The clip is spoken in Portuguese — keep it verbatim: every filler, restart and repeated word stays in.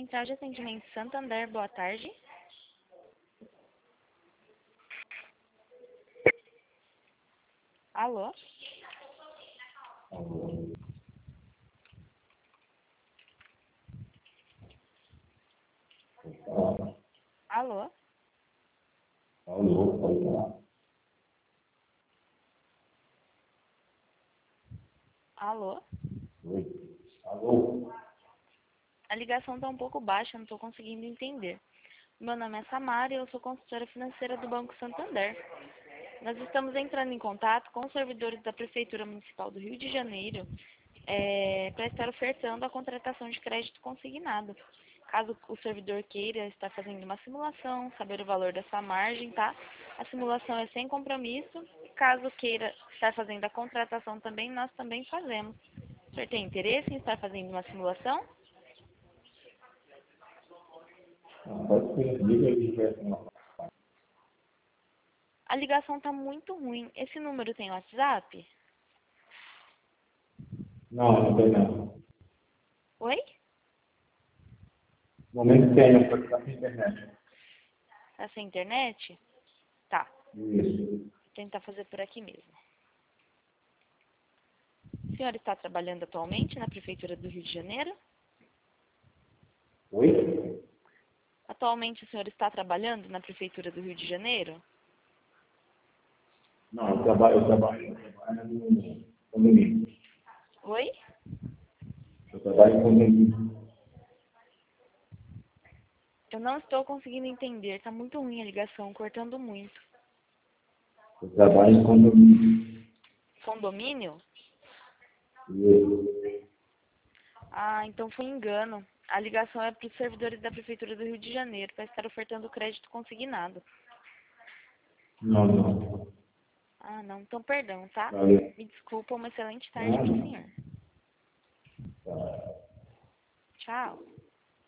Central de Atendimento Santander, boa tarde. Alô? Alô? Alô, pode falar. Alô? Oi. Alô? A ligação está um pouco baixa, não estou conseguindo entender. Meu nome é Samara e eu sou consultora financeira do Banco Santander. Nós estamos entrando em contato com os servidores da Prefeitura Municipal do Rio de Janeiro é, para estar ofertando a contratação de crédito consignado. Caso o servidor queira estar fazendo uma simulação, saber o valor da sua margem, tá? A simulação é sem compromisso. Caso queira estar fazendo a contratação também, nós também fazemos. O senhor tem interesse em estar fazendo uma simulação? Pode ser, liga aí, vai. A ligação está muito ruim. Esse número tem WhatsApp? Não, não tem não. Oi? No momento tem, eu estou na internet. Tá sem internet? Tá. Isso. Vou tentar fazer por aqui mesmo. O senhor está trabalhando atualmente na Prefeitura do Rio de Janeiro? Oi? Atualmente o senhor está trabalhando na Prefeitura do Rio de Janeiro? Não, eu trabalho, eu trabalho, eu trabalho no condomínio. Oi? Eu trabalho em condomínio. Eu não estou conseguindo entender. Está muito ruim a ligação, cortando muito. Eu trabalho em condomínio. Condomínio? Isso. Ah, então foi engano. A ligação é para os servidores da Prefeitura do Rio de Janeiro, para estar ofertando crédito consignado. Não, não. Ah, não. Então, perdão, tá? Valeu. Me desculpa, uma excelente tarde Ah, para o não. senhor. Tá. Tchau.